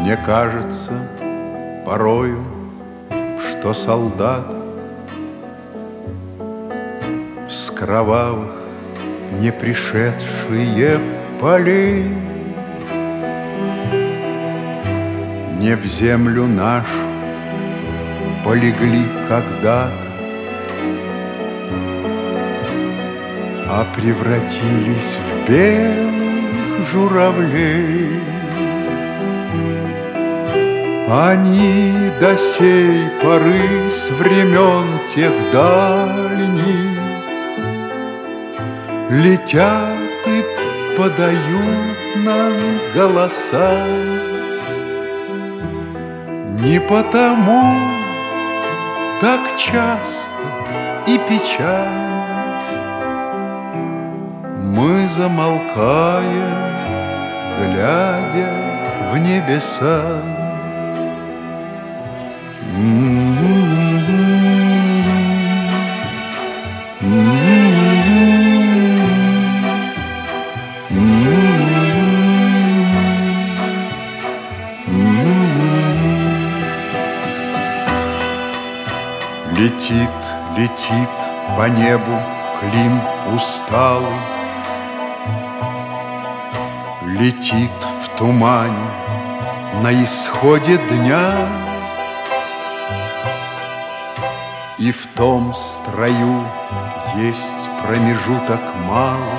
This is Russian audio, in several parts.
Мне кажется порою, что солдат с кровавых не пришедшие полей не в землю нашу полегли когда-то, а превратились в белых журавлей. Они до сей поры с времен тех дальних летят и подают нам голоса. Не потому так часто и печально мы замолкаем, глядя в небеса. Летит, летит по небу Клим усталый, летит в тумане на исходе дня. И в том строю есть промежуток малый.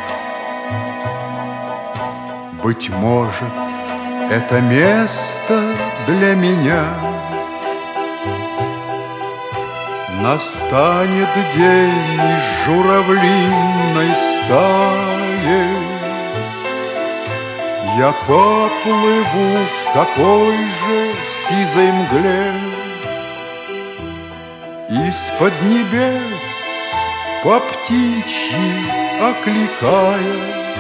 Быть может, это место для меня. Настанет день из журавлиной стаи, я поплыву в такой же сизой мгле. Из-под небес по птичьи окликая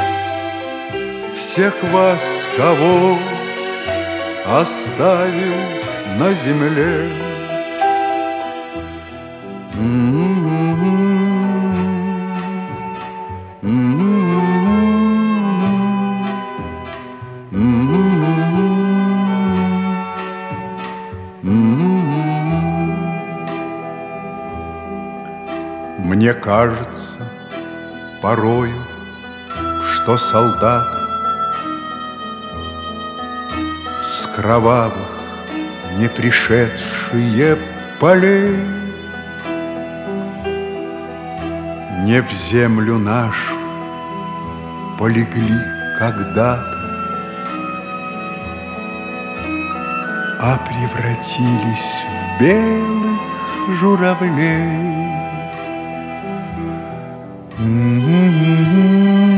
всех вас, кого оставил на земле. Мне кажется порою, что солдаты с кровавых не пришедшие полей не в землю нашу полегли когда-то, а превратились в белых журавлей.